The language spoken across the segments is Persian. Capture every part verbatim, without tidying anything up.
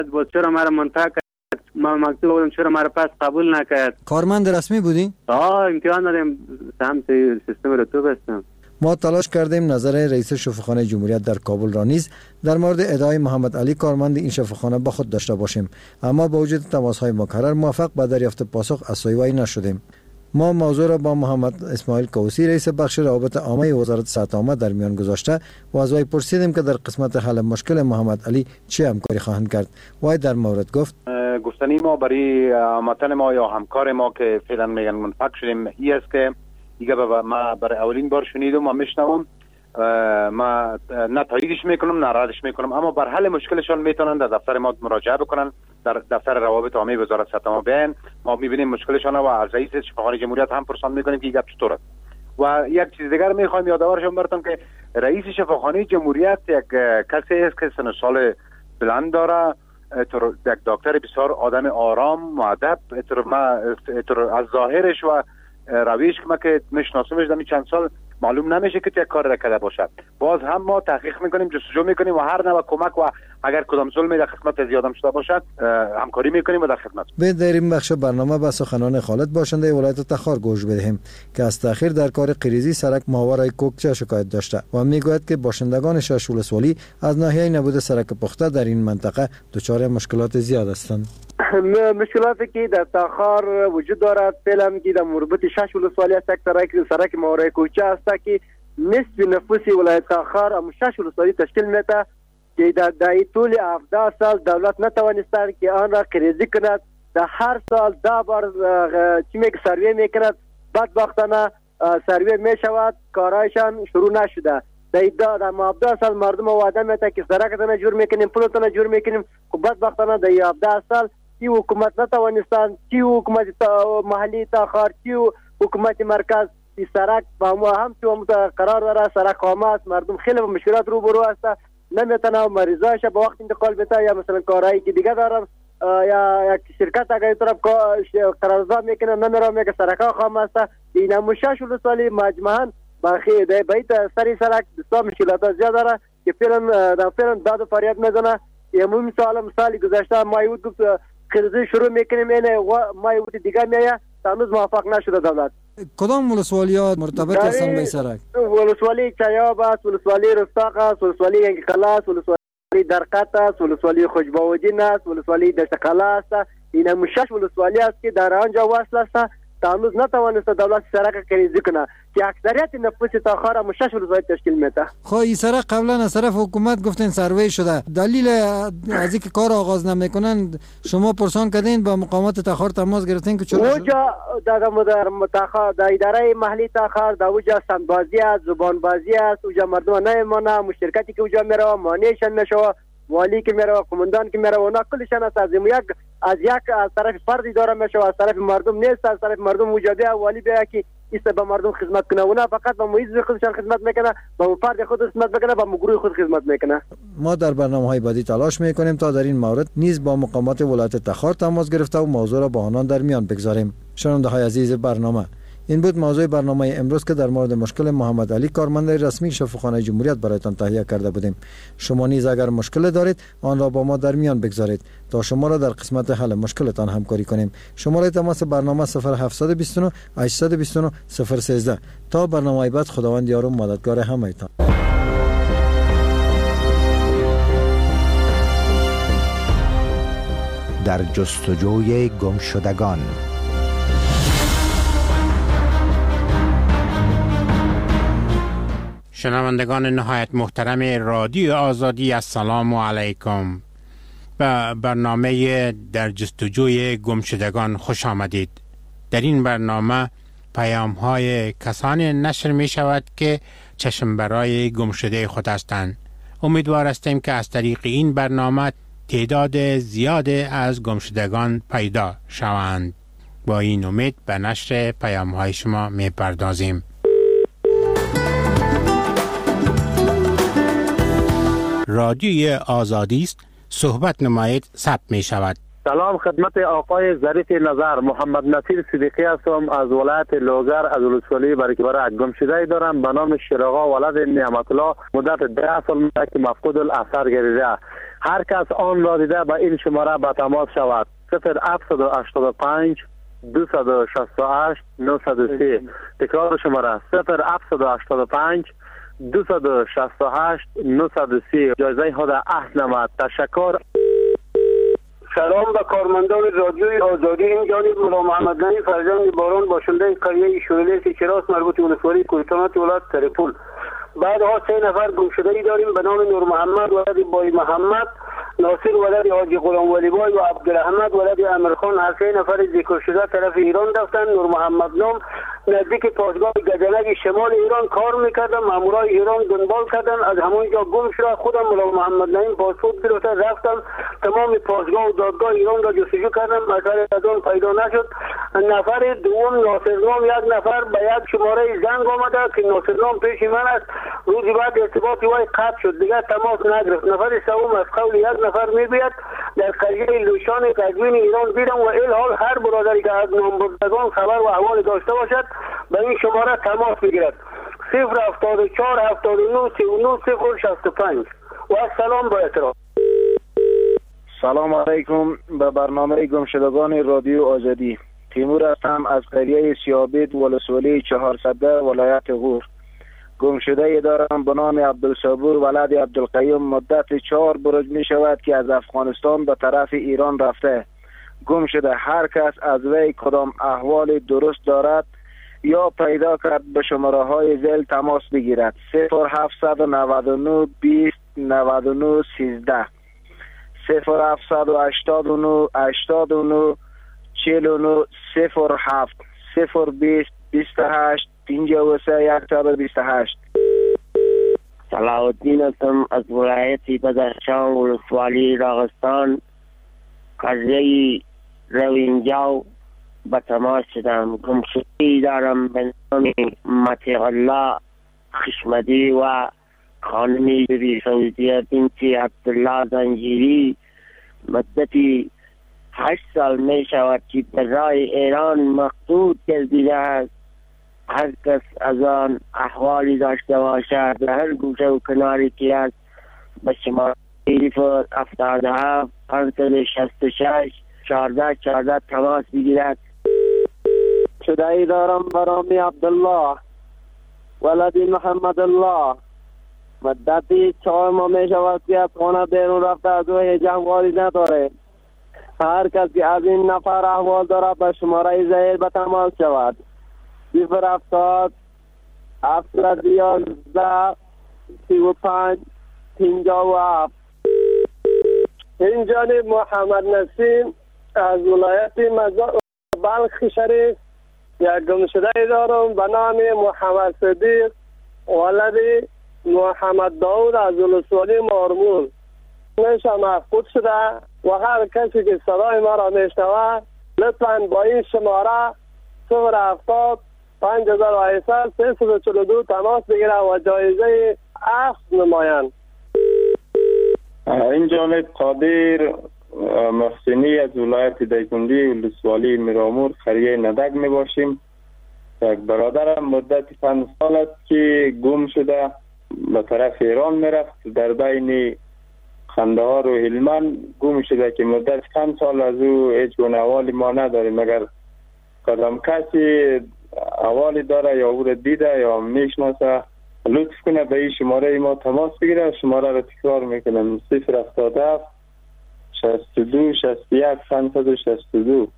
بود چرا مرا منتهی کرد؟ ما مکتوب بودم چرا مرا پس قبول نکرد؟ کارمند رسمی بودی؟ آه امتحان دادم سمت سیستم رتوب هستم. ما تلاش کردیم نظر رئیس شفاخانه جمهوریت در کابل را نیز در مورد ادعای محمد علی کارمند این شفاخانه با خود داشته باشیم، اما با وجود تماس‌های مکرر موفق به دریافت پاسخ از سوی وی نشدیم. ما موضوع را با محمد اسماعیل کوسی رئیس بخش روابط عامه وزارت صحت عامه در میان گذاشته و از وی پرسیدیم که در قسمت حل مشکل محمد علی چه همکاری خواهند کرد. وی در مورد گفت گفتنی ما برای هموطن ما یا همکار ما که فعلا میگن منفک شدیم ای است که دیگه ما برای اولین بار شنیدم و میشنوم، ما نه تاییدش میکنم نه ردش میکنم، اما بر حل مشکلشان میتونن در دفتر ما مراجعه بکنن، در دفتر روابط عامه وزارت صحت عامه بیان، ما میبینیم مشکلشان و از رئیس شفاخانه جمهوریت هم پرسان میکنیم که گپ چطور است. و یک چیز دیگر میخوایم یادآورشون براتون که رئیس شفاخانه جمهوریت یک کسی است که سن و سال بلند داره، یک دکتر بسیار آدم آرام مؤدب، ما از ظاهرش و رویش که ما که میشناسمش در چند سال معلوم نمیشه که چه کار را کرده باشد. باز هم ما تحقیق میکنیم، جستجو میکنیم و هر نوع کمک و اگر کدام ظلمی در خدمت زیادم شده باشد همکاری میکنیم و در خدمت. به در این بخش برنامه به سخنان خالد باشنده ولایت تخار گوش بدهیم که از تاخیر در کار قریزی سرک ماورای کوکچه شکایت داشته و میگوید که باشندگان شش ولسوالی از ناحیه نبود سرک پخته در این منطقه دچار مشکلات زیاد هستند. مشکلاتی که در تاخار وجود دارد فعلا که در مربوط شش ولسوالی است، سرک سرک ماورای کوکچه است که نصف نفوس ولایت تاخار هم شش ولسوالی تشکیل میده که در دای طول هفده سال دولت نتوانسته که آن را قریزی کند. در هر سال ده بار چی میگه سروی میکند، بدبختانه سروی میشود، کارایشان شروع نشده. در در هفده سال مردم وعده میده که سرکتان جور میکنیم، پلتان جور میکنیم، که بدبختانه در هفده سال چی حکومت نتوانستند، چی حکومت محلی تاخار، چی حکومت مرکز ای سرک با ما هم تو قرار داره، سرک خامه است، مردم خیلی با مشکلات روبرو است، نمیتونه مریضاش به وقت انتقال بده یا مثلا کارهایی که دیگه دارم یا یک شرکت اگر طرف قرارداد میکنه نمیره میگه سرک خامه است. این مشش ولسوالی مجموعاً با خیر به بیت سری سرک بسیار مشکلات زیاد داره که فعلا در فعلا داد و فریاد میزنه. یه مثال مثالی گذاشته ما یود گفت خریدی شروع میکنیم اینه و ما یود دیگه میایه هنوز موفق نشده دولت. کدام ولسوالیات مرتبط هستند به سرک؟ ولسوالی چایاب است، ولسوالی رستاق است، ولسوالی انگیخلا است، ولسوالی درقت است، ولسوالی خوشباوجین است، ولسوالی دشتقلا است. این مشش ولسوالی است که در آنجا وصل است. هنوز نتوانسته دولت سرک قریزی کنه که اکثریت نفوس تاخار مشش ولسوالی تشکیل میده. خب این سرک قبلا از طرف حکومت گفتن سروی شده، دلیل از اینکه کار آغاز نمیکنن شما پرسان کردین با مقامات تاخار تماس گرفتین که چرا؟ اوجا در متاخر در اداره محلی تاخار در اوجا سندبازی است، زبان بازی است، اوجا مردم نمیمونه، مشترکاتی که اوجا میره مانعشان نشوه، والی که میره، قماندان که میره، اونا کلشان از از یک از یک از طرف فردی داره میشه و از طرف مردم نیست، از طرف مردم موجوده والی بیا که است به مردم خدمت کنه، اونا فقط با محیط خودشان خدمت میکنه، با فرد خود خدمت میکنه، با گروه خود خدمت میکنه. ما در برنامه‌های بعدی تلاش میکنیم تا در این مورد نیز با مقامات ولایت تخار تماس گرفته و موضوع را با آنان در میان بگذاریم. شنونده‌های عزیز برنامه، این بود موضوع برنامه امروز که در مورد مشکل محمد علی کارمند رسمی شفاخانه جمهوریت برایتان تهیه کرده بودیم. شما نیز اگر مشکل دارید آن را با ما در میان بگذارید تا شما را در قسمت حل مشکلتان همکاری کنیم. شماره تماس برنامه صفر هفت دو نه هشت دو نه صفر یک سه. تا برنامه بعد خداوند یار و مددگار همه‌تان. در جستجوی گمشدگان. شنوندگان نهایت محترم رادیو آزادی، السلام علیکم. به برنامه در جستجوی گمشدگان خوش آمدید. در این برنامه پیام های کسانی نشر می شود که چشم برای گمشده خود هستند. امیدوار هستیم که از طریق این برنامه تعداد زیاد از گمشدگان پیدا شوند. با این امید به نشر پیام های شما می پردازیم. رادیوی آزادی است، صحبت نمایید، ثبت می شود. سلام خدمت آقای ظریف نظر، محمد نصیر صدیقی هستم از ولایت لوگر، از ولسوالی برکبر. گمشده دارم به نام شیراغا ولد نعمت الله، مدت ده سال که مفقود الاثر گردیده. هر کس آن را دیده به این شماره به تماس شود. صفر هفت هشت پنج دو شش هشت نه صفر سه. تکرار شماره صفر هفت هشت پنج دو شش هشت نه صفر سه. جایزه خود عهد نمد. تشکر. سلام به کارمندان رادیوی آزادی. این جانب مولا محمد نعیم فرزند باران باشنده قریه شوریده چراس مربوط به ولسوالی کوهستانات ولایت تریپول. بعدها سه نفر گمشدگی داریم به نام نور محمد ولد بای محمد، ناصر ولد حاجی غلام ولی بای و عبدالحمد ولد امیرخان. هر سه نفر ذکر شده طرف ایران رفتن. نور محمد نام نزدیک پاسگاه گجنگ شمال ایران کار میکردن. مامورای ایران دنبال کردن، از همونجا گم شد. خودم مولا محمد نعیم پاسپورت گرفتم رفتم تمام پاسگاه و دادگاه ایران را جستجو کردم، اثر از آن پیدا نشد. نفر دوم ناصر نام یک نفر به یک شماره زنگ آمده که ناصر نام پیش من است. روزی بعد ارتباطی وای قطع شد، دیگر تماس نگرفت. نفر سوم از قول یک نفر میگوید در قضیه لوشان قزوین ایران دیدم و این حال هر برادری که از نامبردگان خبر و احوال داشته باشد به این شماره تماس بگیرد. صفر هفتاد و چهار هفتاد و نه سی و نه صفر شصت و پنج. و السلام با احترام. سلام علیکم به برنامه گمشدگان رادیو آزادی. تیمور هستم از قریه سیابید ولسوالی چهارصده ولایت غور. گمشده دارم به نام عبدالصبور ولد عبدالقیوم. مدت چهار برج می شود که از افغانستان به طرف ایران رفته. گم شده. هر کس از وی کدام احوال درست دارد یا پیدا کرد به شماره های زل تماس بگیرد. صفر هفت نه نه بیست نود و نه سیزده، صفر هفت هشتاد و نه هشتاد و نه چهل و نه صفر هفت، صفر بیست بیست و هشت پنجاه و سه صد و بیست و هشت. صلاح الدین هستم از ولایت بدخشان ولسوالی راغستان قریه روینجاو به تماس شدم. گمشدگی دارم به نام مطیع الله خشمدی و خانمی بی فوزیه بنت عبدالله زنجیری. مدتی هشت سال می شود که در راه ایران مقصود گردیده است. هر کس از آن احوالی داشته باشد در هر گوشه و کناری که است به شماره صفر هفتاد و هفت پانصد و شصت و شش چهارده چهارده تماس بگیرد. شدهی دارم برامی عبدالله ولدی محمد الله. مدتی چهار ماه می شود که از خانه بیرون رفته، از او هیچ احوالی نداره. هر کس که از این نفر احوال دارد به شماره زیر به تماس شود. صفر هفتاد هفتصد یازده سی و پنج پنجاه و هفت. این جانب محمد نسیم از ولایت مزار بلخ شریف. یک گمشده دارم به نام محمد صدیق ولد محمد داود از ولسوالی مارمول. میشه مفقود شده و هر کسی که صدای ما را میشنود لطفاً با این شماره صفر هفتاد پنج هزار و هشتصد سیصد و چهل و دو تماس بگیره و جایزه اخذ نمایند. این جانب قادر محسنی از ولایت دایکندی ولسوالی میرامور قریه ندک می باشیم. یک برادرم مدت پنج سال است که گم شده به طرف ایران می رفت. در بین قندهار و هلمند گم شده که مدت پنج سال از او هیچ گونه احوالی ما نداریم. مگر کدام کسی احوالی داره یا او را دیده یا میشناسه لطف کنه به این شماره ما تماس بگیره. شماره را تکرار میکنم صفر هفتاد و هفت شصت و دو شصت و یک پانصد و شصت و دو.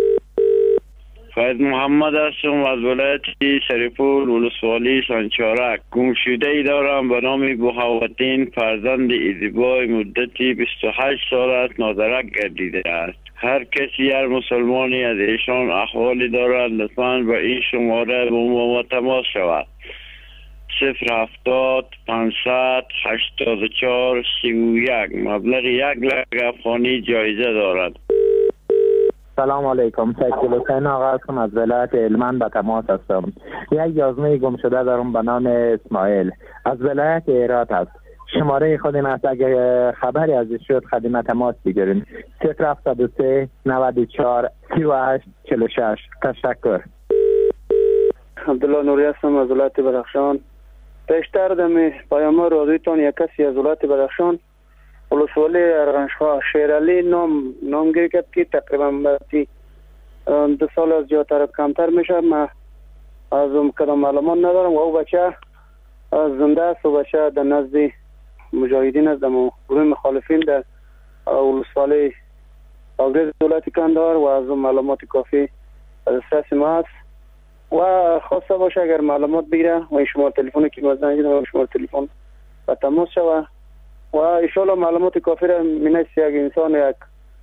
فاید محمد هستم از ولایت شریفول ولسوالی سانچارک. گمشده ای دارم به نام بهاوالدین فرزند ایزیبای. مدتی بیست و هشت سال است نادرک گردیده است. هر کسی هر مسلمانی از ایشان احوالی دارد لطفاً به این شماره با ما تماس شود. صفر هفتاد پانصد هشتاد و چهار سی و یک. مبلغ یک لک افغانی جایزه دارد. سلام علیکم. سید حسین آقا هستم از ولایت هلمند به تماس هستم. یک یازمه گم شده دارم به نام اسماعیل از ولایت هرات است. شماره خود این است، اگر خبری ازش شد خدمت تماس بگیرین. صفر هفتاد و سه نود و چهار سی و هشت چهل و شش. تشکر. عبدالله نوری هستم از ولایت بدخشان. پیشتر دمی پیام رادیوتان یک کسی از ولایت بدخشان ولسوالی ارغنشخواه شیرالی نام نامگیری کرد که تقریبا باتی دو سال از زیادتر کمتر میشه. من از اون کدام معلومات ندارم و او بچه زنده است و بچه در نزد مجاهدین است، در گروه مخالفین در ولسوالی آگرز دولت کندهار و از اون معلومات کافی از دسترس ما است و خواسته باشه اگر معلومات بگیره و این شماره تلفنی که ما زنگ زدم شماره تلفن و تماس شوه و ان شاء الله معلومات کافی را مینست یک انسان یک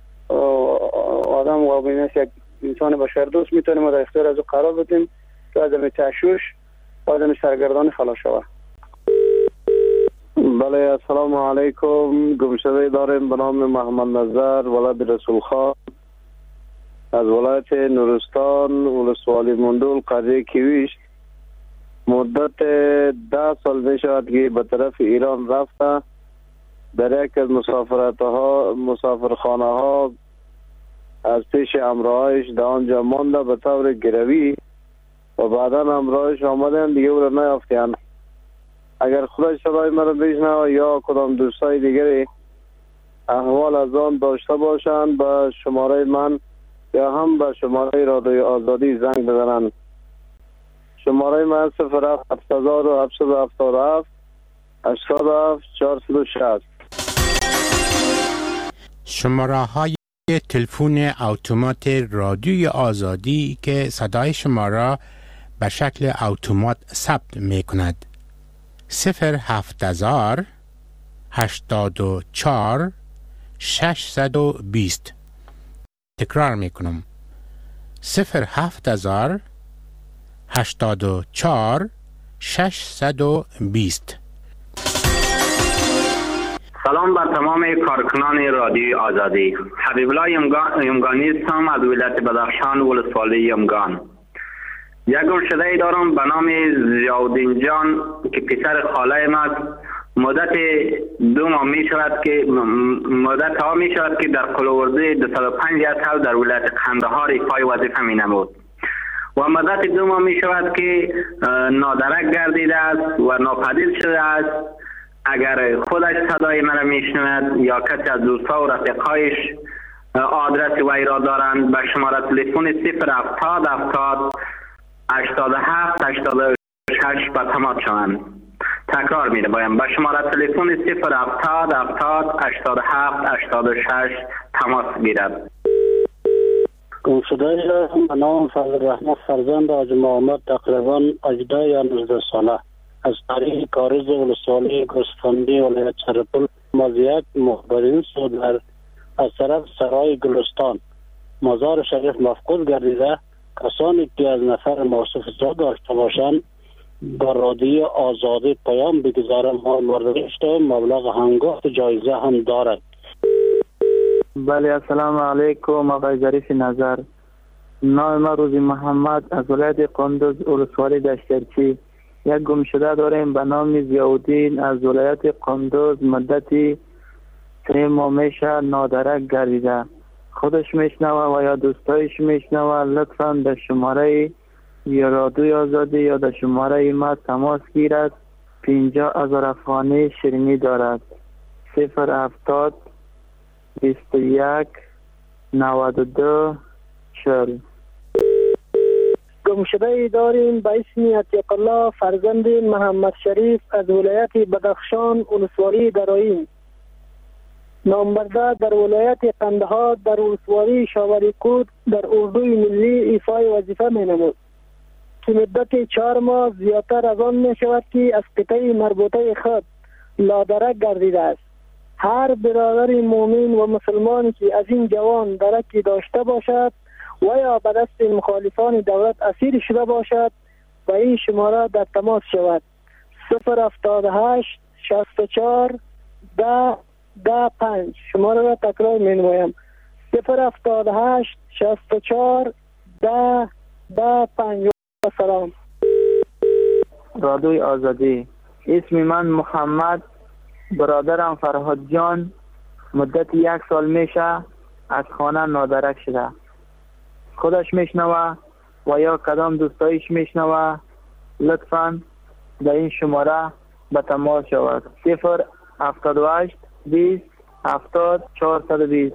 آدم و مینست یک انسان بشر دوست میتونیم ما در اختیار از او قرار بدیم که از این تشویش و از این سرگردان خلاص شوه. بله السلام علیکم. گمشده داریم به نام محمد نظر ولد رسول خان از ولایت نورستان ولسوالی مندول قریه کیویش. مدت ده سال می شود که به طرف ایران رفته. در یک از مسافرت ها مسافرخانه ها از پیش امراهایش در آنجا مانده به طور گروی و بعدا امراهایش آمدن دیگه او را نیافتیان. اگر خودش صدای مرا بشنوه یا کدام دوستای دیگری احوال از آن داشته باشند به شماره من یا هم به شماره رادیوی آزادی زنگ بزنند. شماره من صفر هفت هزار و هفتصد و هفتاد و هفت هشتاد و هفت چهارصد و شصت. شماره های تلفن اتومات رادیوی آزادی که صدای شما را به شکل اتومات ثبت می کند: صفر هفت هزار هشتاد و چهار ششصد و بیست. تکرار می کنم: صفر هفت هزار هشتاد و چهار ششصد و بیست. سلام بر تمام کارکنان رادیوی آزادی. حبیب الله یمگانی هستم از ولایت بدخشان ولسوالی یمگان. یک گمشده دارم به نام ضیاءالدین جان که پسر خاله ما است. مدت دو ماه می شود که مدت ها می شود که در قلوورده دویست و پنجاه سال در ولایت قندهار ایفای وظیفه می نمود و مدت دو ماه می شود که نادرک گردیده است و ناپدید شده است. اگر خودش صدای من میشنود یا کسی از دوستا و رفیقایش آدرس وی را دارند به شماره تلفن صفر هفتاد هفتاد هشتاد و هفت هشتاد و شش به تماس شوند. تکرار می بایم به شماره تلفن صفر هفتاد هفتاد هشتاد و هفت هشتاد و شش تماس گیرد. گمشده به نام فضل رحمت فرزند حاج محمد تقریبا هجده یا نوزده ساله از طریق کارز ولسوالی گوسفندی ولایت سرپل مازیک مخبرین سود در از طرف سرای گلستان مزار شریف مفقود گردیده. کسانی که از نفر موصوف اطلاع داشته باشند با رادیوی آزادی پیام بگذارم ما مورد رشته مبلغ هنگفت جایزه هم دارد. بله السلام علیکم آقای ظریف نظر. نام ما روزی محمد از ولایت قندوز ولسوالی دشترچی. یک گمشده داریم به نام ضیاءالدین از ولایت قندوز مدتی سه ماه میشه نادرک گردیده. خودش میشنوه و یا دوستایش میشنوه لطفا در شماره یا رادیوی آزادی یا در شماره ما تماس گیرد. پنجاه هزار افغانی شیرینی دارد. صفر هفتاد بیست و یک نود و دو چهل. گمشده داریم به اسم عتیق الله فرزند محمد شریف از ولایت بدخشان ولسوالی دراییم. نامبرده در ولایت قندهار در ولسوالی شاوریکوت در اردوی ملی ایفای وظیفه می نمود که مدت چهار ماه زیادتر از آن می شود که از قطعه مربوطه خود لادرک گردیده است. هر برادر مومن و مسلمان که از این جوان درکی داشته باشد و یا به دست مخالفان دولت اسیر شده باشد و این شماره در تماس شود. صفر هفتاد و هشت شصت و چهار ده ده پنج. شماره را تکرار می نمایم: صفر هفتاد و هشت شصت و چهار ده ده پنج. سلام. رادیوی آزادی. اسم من محمد، برادرم فرهاد جان مدت یک سال میشه از خانه نادرک شده. خودش میشنوه و یا کدام دوستایش میشنوه لطفا در این شماره به تماس شود. صفر هفتاد و هشت بیست هفتاد چهارصد و بیست.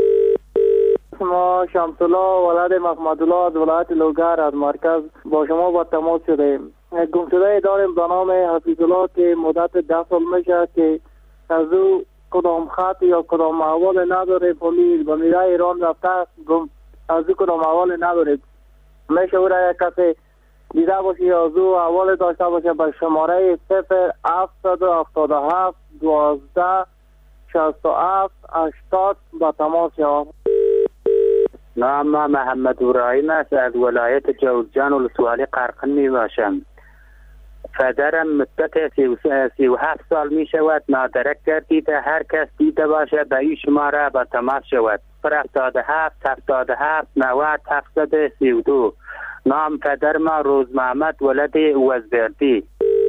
ما شمس الله ولد محمد الله از ولایت لوگر از مرکز با شما با تماس شده ایم. گم شده داریم به نام حفیظ الله که مدت ده سال میشه که از او کدام خط یا کدام احوال نداره. پلیس به میره ایران رفته گم از او کدام احوال نداره. میشه او را یک کسی دیده باشه یا از او احوال داشته باشه به شماره صفر هفتصد و هفتاد و هفت دوازده شصت و هفت هشتاد با تماس شود. نام محمد ابراهیم است از ولایت جوزجان ولسوالی قرقین می باشم. پدرم مدت سی و هفت سال می شود نادرک گردیده. هر کس دیده باشه به این شماره با تماس شود. صفر هفتاد و هفت هفتاد و هفت نود هفتصد و سی و دو. نام پدر ما روز محمد ولد وزبردی.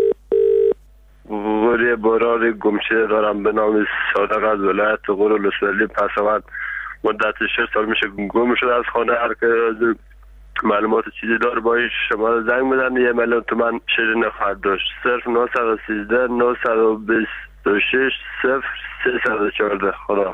ولی برار گمشده دارم به نام صادق از ولایت غور ولسوالی پسوند. مدت شش سال میشه گم شده از خانه. هر که معلومات چیزی داره با شما زنگ بدن یه میلیون تومن شیرین خواهد داشت. صرف نهصد و سیزده نهصد و بیست و شش صفر سیصد و چهارده. خدا.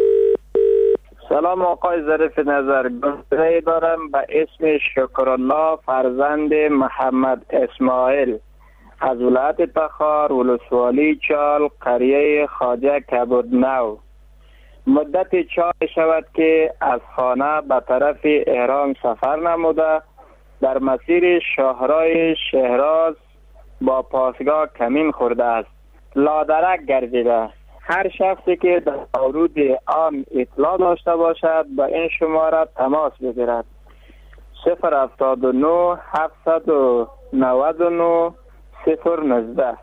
سلام آقای ظریف نظر. گمشده دارم به اسم شکرالله فرزند محمد اسماعیل از ولایت تخار ولسوالی چال قریه خواجه کبودنو. مدت چهار شود که از خانه به طرف احرام سفر نموده در مسیر شاهراه شهراز با پاسگاه کمین خورده است. لادرک گردیده. هر شخصی که در مورد آن اطلاع داشته باشد با این شماره تماس بگیرد. صفر هفتاد و نه هفتصد و نود و نه صفر نوزده.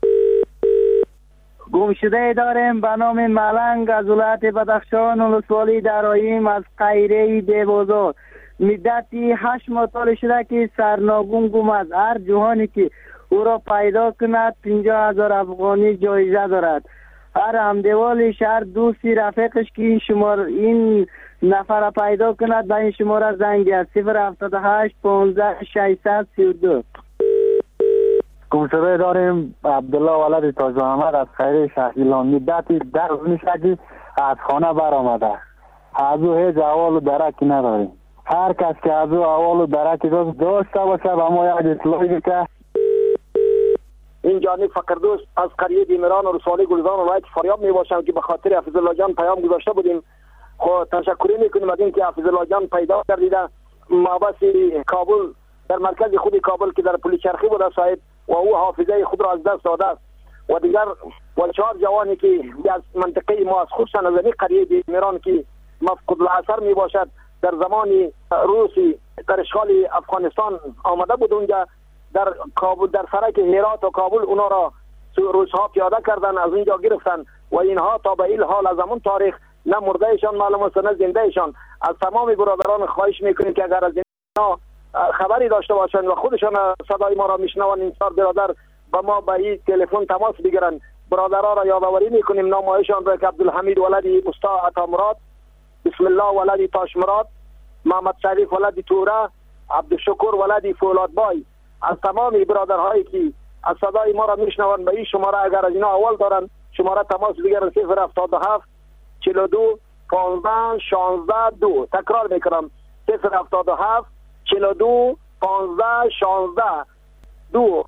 گمشده داریم به نام ملنگ از ولایت بدخشان ولسوالی درایم از قیره دیبازار. مدتی هشت ماه سال شده که سرناگون گم است. هر جهانی که او را پیدا کند پنجاه هزار افغانی جایزه دارد. هر همدیوال شهر دوستی رفیقش که این شمار این نفر پیدا کند به این شماره زنگ است. صفر هفتاد و هشت پانزده ششصد سی و دو. گمشده داریم عبدالله ولد تاج محمد از خیره شهریلان. مدتی در روز میشه که از خانه برآمده. از او هیچ احوال و درکی نداریم. هر کس که از او احوال و درکی داشته باشه به ما یک اطلاعی که این جانب فقردوست از قریه بیمران و رسوالی گلزان و ولایت فاریاب می باشم که به خاطر حفیظ الله جان پیام گذاشته بودیم. خب تشکری میکنیم از اینکه حفیظ الله جان پیدا کردیده. مابس کابل در مرکز خود کابل که در پل چرخی بوده صاحب و او حافظه خود را از دست داده است و دیگر و چهار جوانی که از منطقه ما از خصوصا از این قریه بیمران که مفقود الاثر می باشد در زمان روسی در اشغال افغانستان آمده بود اونجا در کابل در سرک هرات و کابل اونا را روس‌ها پیاده کردن از اونجا گرفتن و اینها تا به این حال از همون تاریخ نه مردهشان معلوم است نه زندهشان. از تمام برادران خواهش میکنیم که اگر از اینا خبری داشته باشند و خودشان صدای ما را میشنوند این چهار برادر با ما به این تلفن تماس بگیرند. برادرها را یادآوری میکنیم نامهایشان را که عبدالحمید ولد استا عطا مراد، بسم الله ولد تاش مراد، محمد شریف ولد توره، عبدالشکر ولد فولادبای. از تمام برادرهایی که از صدای ما را میشنوند به این شماره اگر از اینا اول دارن شماره تماس بگیرن. صفر هفتاد و هفت چهل و دو پانزده شانزده دو. تکرار میکنم صفر هفتاد و هفت چهل و دو پانزده شانزده دو.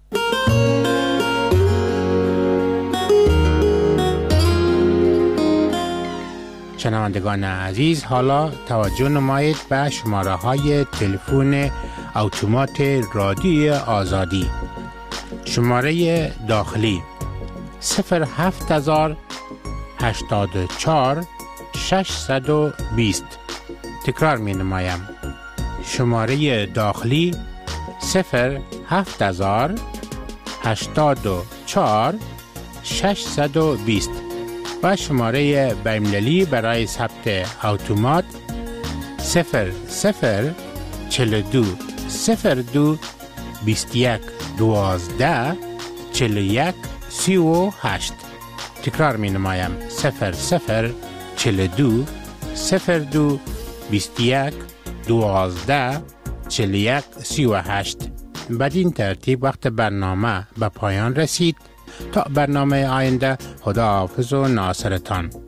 شنوندگان عزیز، حالا توجه نمایید به شماره های تلفن اتومات رادیوی آزادی. شماره داخلی صفر هفت هزار هشتاد و چهار ششصد و بیست. تکرار می نمایم. شماره داخلی صفر هفت هزار هشتاد و چهار ششصد و بیست و شماره بین‌المللی برای ثبت اتومات صفر صفر چهل و دو صفر دو بیست و یک دوازده چهل و یک سی و هشت. تکرار می نمایم صفر صفر چهل و دو صفر دو بیست و یک دوازده چهل و یک سی و هشت. بدین ترتیب وقت برنامه به پایان رسید. تا برنامه آینده، خدا حافظ و ناصرتان.